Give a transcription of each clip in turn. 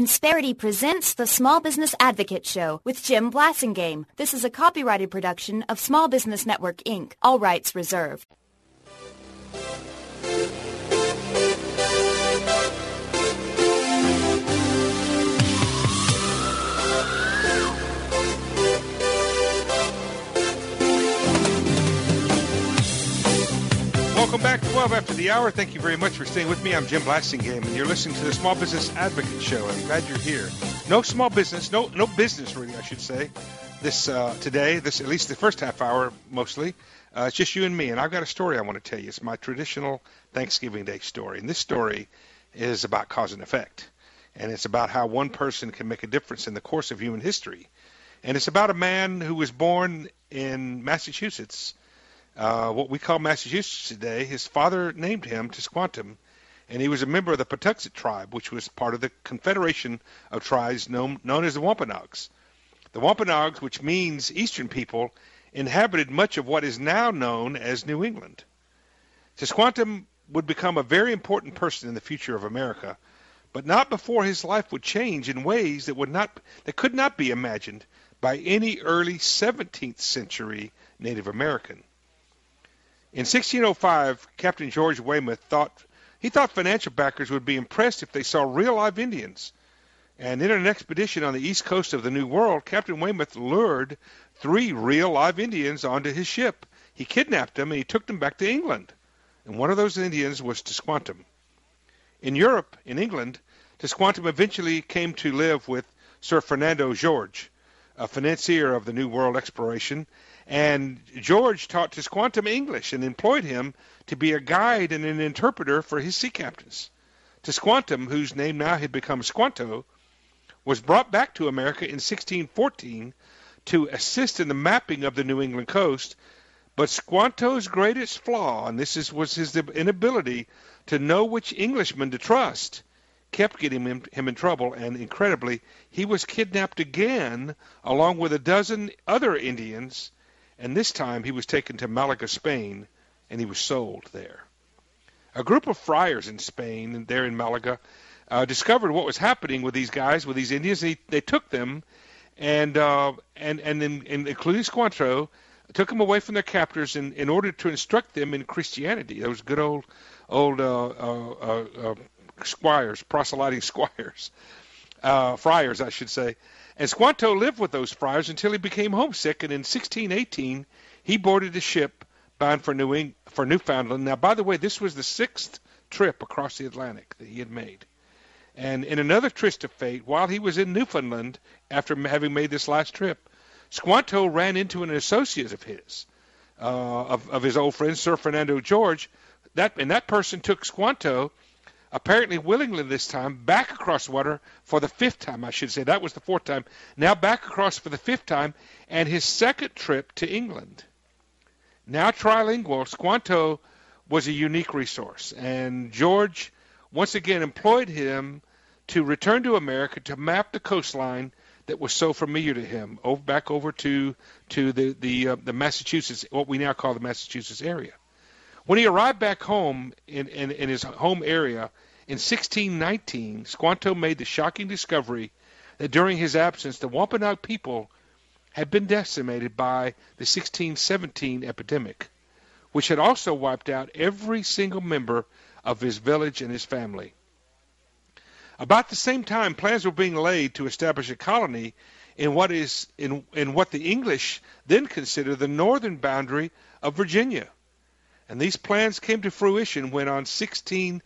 Insperity presents the Small Business Advocate Show with Jim Blasingame. This is a copyrighted production of Small Business Network, Inc., all rights reserved. Welcome back, 12 after the hour. Thank you very much for staying with me. I'm Jim Blasingame, and you're listening to the Small Business Advocate Show. I'm glad you're here. No small business, no business really, I should say, this today, at least the first half hour mostly. It's just you and me, and I've got a story I want to tell you. It's my traditional Thanksgiving Day story, and this story is about cause and effect, and it's about how one person can make a difference in the course of human history. And it's about a man who was born in Massachusetts, what we call Massachusetts today. His father named him Tisquantum, and he was a member of the Patuxet tribe, which was part of the confederation of tribes known as the Wampanoags. The Wampanoags, which means Eastern people, inhabited much of what is now known as New England. Tisquantum would become a very important person in the future of America, but not before his life would change in ways that could not be imagined by any early 17th century Native American. In 1605, Captain George Weymouth thought financial backers would be impressed if they saw real live Indians. And in an expedition on the east coast of the New World, Captain Weymouth lured 3 real live Indians onto his ship. He kidnapped them and he took them back to England. And one of those Indians was Tisquantum. In Europe, in England, Tisquantum eventually came to live with Sir Fernando George, a financier of the New World exploration. And George taught Tisquantum English and employed him to be a guide and an interpreter for his sea captains. Tisquantum, whose name now had become Squanto, was brought back to America in 1614 to assist in the mapping of the New England coast. But Squanto's greatest flaw, and was his inability to know which Englishman to trust, kept getting him in trouble. And incredibly, he was kidnapped again along with a dozen other Indians. And this time he was taken to Malaga, Spain, and he was sold there. A group of friars in Spain, there in Malaga, discovered what was happening with these guys, with these Indians. They took them, and including Squanto, took them away from their captors in order to instruct them in Christianity. Those good old squires, proselyting squires, friars, I should say. And Squanto lived with those friars until he became homesick, and in 1618 he boarded a ship bound for Newfoundland. Now, by the way, this was the 6th trip across the Atlantic that he had made. And in another twist of fate, while he was in Newfoundland, after having made this last trip, Squanto ran into an associate of his, of his old friend, Sir Fernando George. That person took Squanto, apparently willingly this time, back across water for the 5th time, I should say. That was the 4th time. Now back across for the 5th time, and his 2nd trip to England. Now trilingual, Squanto was a unique resource, and George once again employed him to return to America to map the coastline that was so familiar to him, back over to the Massachusetts, what we now call the Massachusetts area. When he arrived back home in his home area in 1619, Squanto made the shocking discovery that during his absence, the Wampanoag people had been decimated by the 1617 epidemic, which had also wiped out every single member of his village and his family. About the same time, plans were being laid to establish a colony in what the English then considered the northern boundary of Virginia. And these plans came to fruition when on September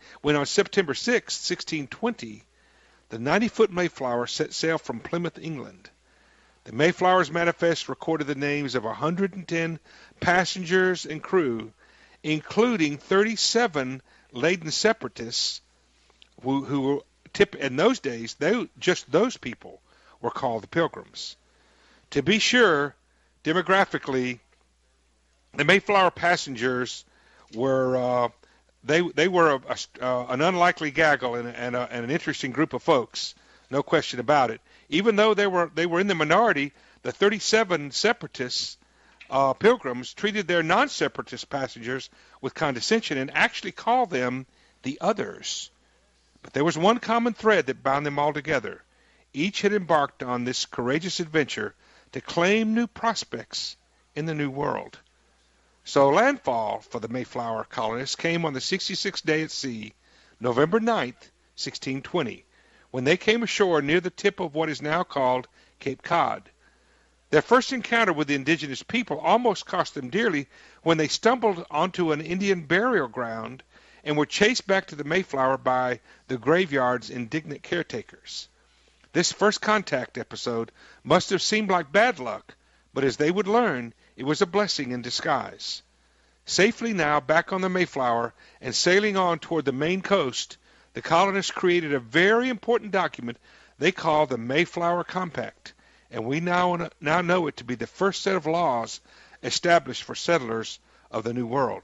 6, 1620, the 90-foot Mayflower set sail from Plymouth, England. The Mayflower's manifest recorded the names of 110 passengers and crew, including 37 laden separatists who were in those days, just those people were called the Pilgrims. To be sure, demographically, the Mayflower passengers were they were an unlikely gaggle and an interesting group of folks, no question about it. Even though they were in the minority, the 37 separatists, Pilgrims, treated their non-separatist passengers with condescension and actually called them the others. But there was one common thread that bound them all together, Each had embarked on this courageous adventure to claim new prospects in the New World. So landfall for the Mayflower colonists came on the 66th day at sea, November 9th, 1620, when they came ashore near the tip of what is now called Cape Cod. Their first encounter with the indigenous people almost cost them dearly when they stumbled onto an Indian burial ground and were chased back to the Mayflower by the graveyard's indignant caretakers. This first contact episode must have seemed like bad luck, but as they would learn, it was a blessing in disguise. Safely now back on the Mayflower and sailing on toward the Maine coast, the colonists created a very important document they call the Mayflower Compact, and we now know it to be the first set of laws established for settlers of the New World.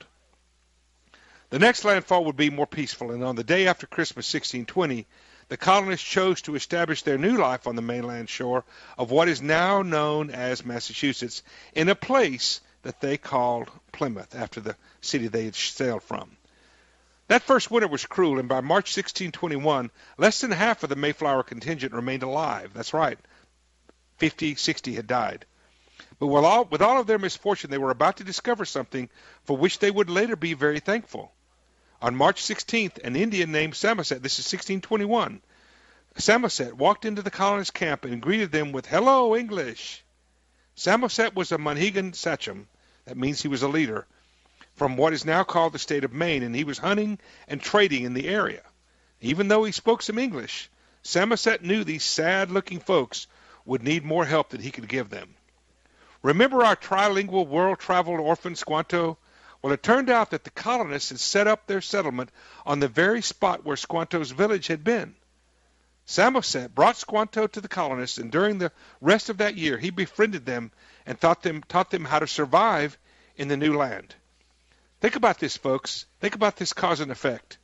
The next landfall would be more peaceful, and on the day after Christmas 1620, the colonists chose to establish their new life on the mainland shore of what is now known as Massachusetts in a place that they called Plymouth, after the city they had sailed from. That first winter was cruel, and by March 1621, less than half of the Mayflower contingent remained alive. That's right, 50, 60 had died. But with all of their misfortune, they were about to discover something for which they would later be very thankful. On March 16th, an Indian named Samoset, this is 1621, Samoset walked into the colonists' camp and greeted them with, "Hello, English." Samoset was a Mohegan sachem, that means he was a leader, from what is now called the state of Maine, and he was hunting and trading in the area. Even though he spoke some English, Samoset knew these sad-looking folks would need more help than he could give them. Remember our trilingual world-traveled orphan Squanto? Well, it turned out that the colonists had set up their settlement on the very spot where Squanto's village had been. Samoset brought Squanto to the colonists, and during the rest of that year, he befriended them and taught them how to survive in the new land. Think about this, folks. Think about this cause and effect.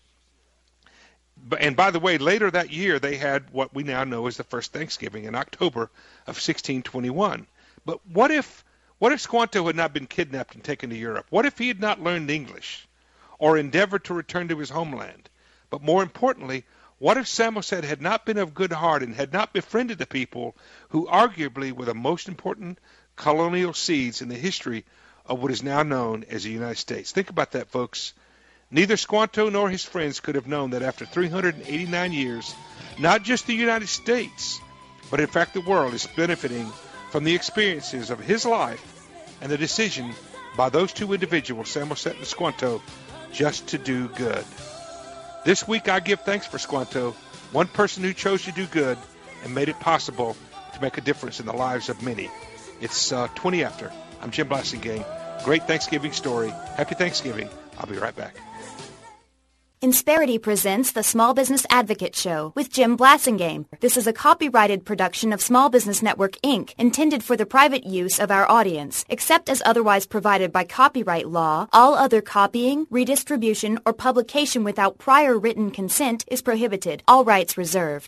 And by the way, later that year, they had what we now know as the first Thanksgiving in October of 1621. But what if Squanto had not been kidnapped and taken to Europe? What if he had not learned English or endeavored to return to his homeland? But more importantly, what if Samoset had not been of good heart and had not befriended the people who arguably were the most important colonial seeds in the history of what is now known as the United States? Think about that, folks. Neither Squanto nor his friends could have known that after 389 years, not just the United States, but in fact the world is benefiting from the experiences of his life and the decision by those two individuals, Samoset and Squanto, just to do good. This week I give thanks for Squanto, one person who chose to do good and made it possible to make a difference in the lives of many. It's 20 after. I'm Jim Blasingame. Great Thanksgiving story. Happy Thanksgiving. I'll be right back. Insperity presents the Small Business Advocate Show with Jim Blasingame. This is a copyrighted production of Small Business Network, Inc., intended for the private use of our audience. Except as otherwise provided by copyright law, all other copying, redistribution, or publication without prior written consent is prohibited. All rights reserved.